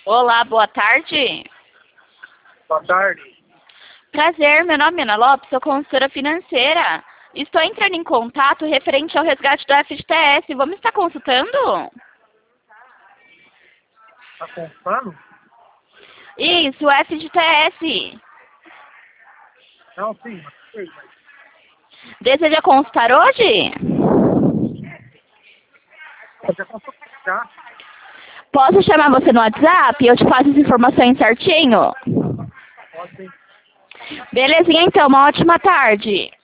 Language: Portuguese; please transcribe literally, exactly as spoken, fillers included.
Olá, boa tarde. Boa tarde. Prazer, meu nome é Ana Lopes, sou consultora financeira. Estou entrando em contato referente ao resgate do F G T S. Vamos estar consultando? Tá consultando? Isso, o F G T S. Não, sim, mas sei, mas Deseja consultar hoje? eu já consultei já. Posso chamar você no WhatsApp e eu te passo as informações certinho? Pode sim. Belezinha, então. Uma ótima tarde.